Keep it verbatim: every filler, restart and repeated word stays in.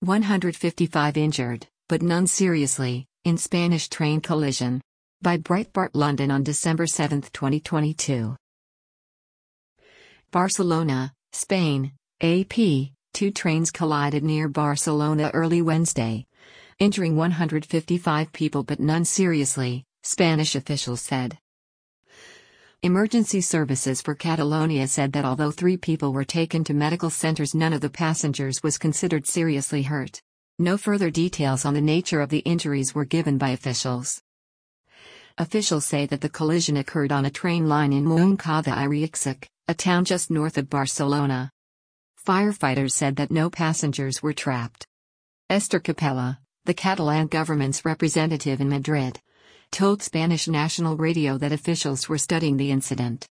one hundred fifty-five injured, but none seriously, in Spanish train collision. By Breitbart London on December seventh, twenty twenty-two. Barcelona, Spain, A P, two trains collided near Barcelona early Wednesday, injuring one hundred fifty-five people but none seriously, Spanish officials said. Emergency services for Catalonia said that although three people were taken to medical centers, none of the passengers was considered seriously hurt. No further details on the nature of the injuries were given by officials. Officials say that the collision occurred on a train line in Moncada i Reixac, a town just north of Barcelona. Firefighters said that no passengers were trapped. Esther Capella, the Catalan government's representative in Madrid, told Spanish national radio that officials were studying the incident.